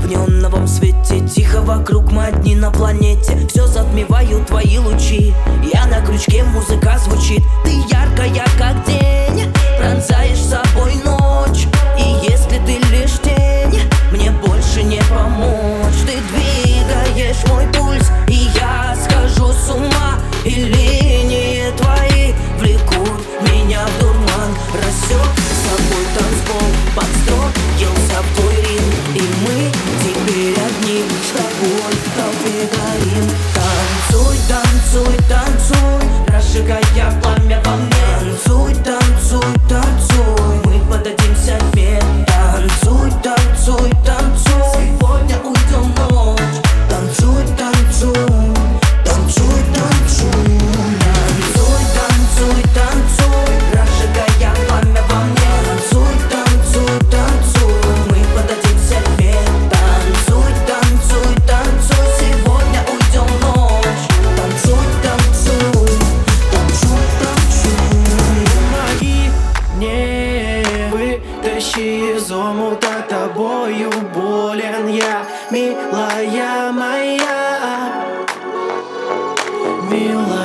в неоновом свете, тихо вокруг, мы одни на планете. Все затмевают твои лучи, я на крючке, музыка звучит. Ты яркая, как день, пронзаешь собой ночь. И если ты лишь тень, мне больше не помочь. Ты двигаешь мой пульс, и я схожу с ума. И линии твои влекут меня в дурман. Рассек с собой танцпол, подстроился в твой ритм. И мы теперь одни с тобой в толпе горим. Танцуй, танцуй, танцуй, разжигая пламя во мне. Танцуй, танцуй, танцуй, мы подадимся вместе. Танцуй, танцуй, танцуй, сегодня уйдем в ночь. Танцуй, танцуй, танцуй, танцуй. Танцуй, танцуй, танцуй, разжигая пламя во мне. Танцуй, танцуй, танцуй, мы подадимся вместе. Танцуй, танцуй, танцуй, сегодня уйдем в ночь. Танцуй, танцуй, танцуй, танцуй. Помоги мне, вытащи из омута, тобою болен я, милая моя, милая.